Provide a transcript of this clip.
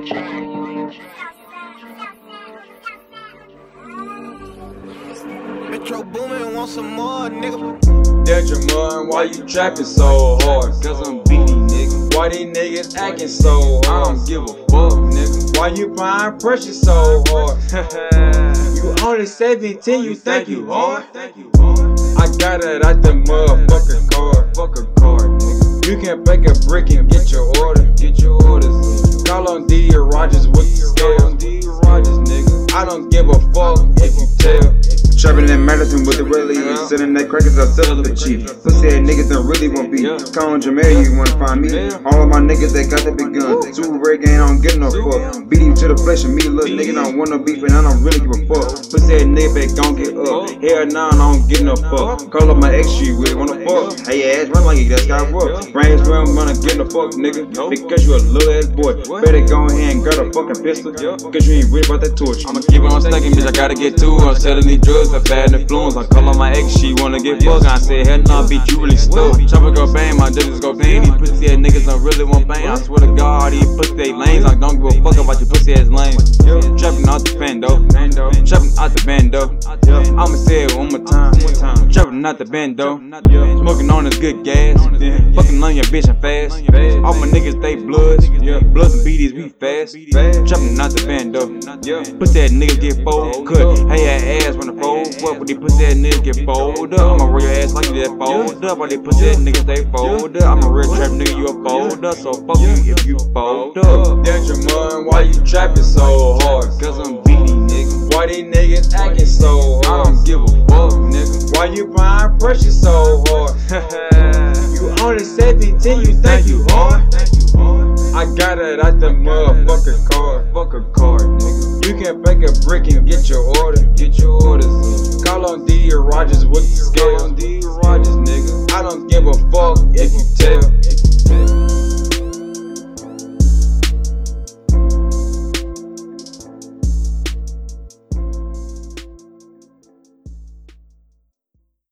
Metro Boomin, want some more, nigga. Dejamun, why you trapping so hard? Cause I'm beating, nigga. Why these niggas acting so hard? I don't give a fuck, nigga. Why you applying pressure so hard? You only 17, you think you hard? I got it out the motherfucking card. Fuck a card, nigga. You can break a brick and get your order. Get your orders. Call on D. Rogers with the scale. D. Rogers, nigga. I don't give a fuck if you tell. Trapping in Madison with the willie, sitting that crackers, I sell the cheap. Pussy ass niggas don't really want beef. Call on Jameer, you wanna find me? All of my niggas, they got the big gun. Super red gang, I don't get no fuck. Beat him to the flesh and me, little nigga, don't want no beef and I don't really give a fuck. Pussy ass nigga, back gon' get up. Hell nah, I don't get no fuck. Call up my ex, she with wanna fuck. Hey ass, run like you just got work. Brains run, wanna get no fuck, nigga. Because you a little ass boy. Better go ahead and grab a fucking pistol. Cause you ain't really about that torch. I'ma keep on stacking, bitch, I gotta get to her. I'm selling these drugs. Bad influence, I call on my ex, she wanna get fucked. I said, hell nah, bitch, you really stupid. Chopper go bang, my judges go bang. These pussy ass niggas don't really want bang. I swear to God, these pussy ass lanes, I don't give a fuck about your pussy ass lanes. Trapping out the bando, trapping out the bando. I'ma say it one more time. Trapping out the bando, smoking on this good gas, fucking on your bitch and fast. All my niggas, they bloods, bloods and BDs, we fast. Trapping out the bando, pussy ass niggas get fold, cut, hey ass when the fold. What would they pussy ass niggas get fold up? I'ma roll your ass like you that fold up. Why they pussy ass niggas they fold up? I'm a real trap nigga, you a fold up. So fuck you if you fold up. Dejamun, why you trapping so hard? Cause I'm beating, nigga. Why these niggas acting so hard? I don't give a fuck, nigga. Why you applying pressure so hard? You only 17, you think you hard? I got it out the motherfucking card. Fuck a card, nigga. You can break a brick and get your order. Get your orders. Call on D. Rogers with the scale.